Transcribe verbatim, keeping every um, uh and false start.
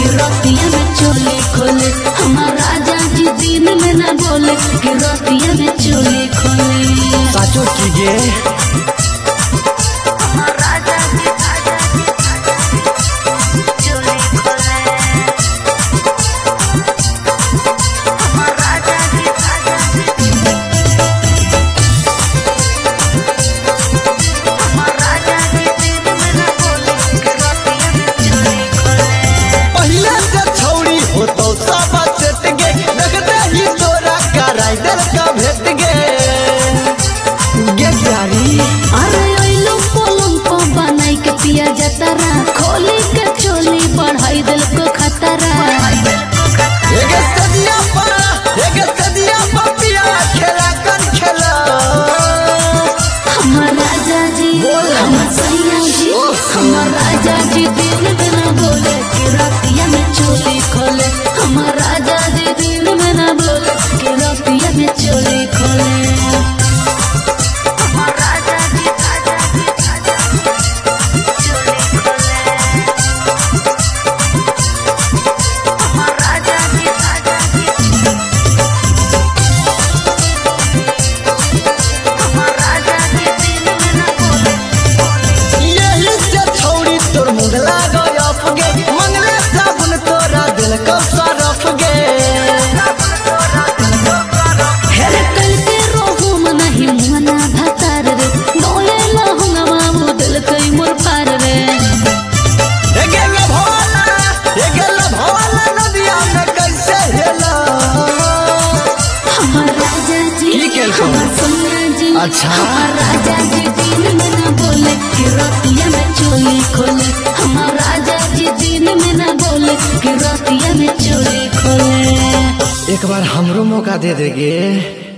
रतिया में चोली खोले। हमार राजा जी दिन में न बोले कि रतिया में चोली खोले। साचो कीजिए खोली के चोली बढ़ाई दिल को खतरा। हमार राजा जी हमार सैया जी हमार राजा जी दिन में न बोले कि रतिया में चोली खोले। हमार राजा जी दिन में न बोले कि रतिया में चोली खोले। अच्छा हमार राजा जी दिन में न बोले कि रतिया में चोली खोले। हमार राजा जी दिन में न बोले कि रतिया में चोली खोले। एक बार हमरो मौका दे देगे।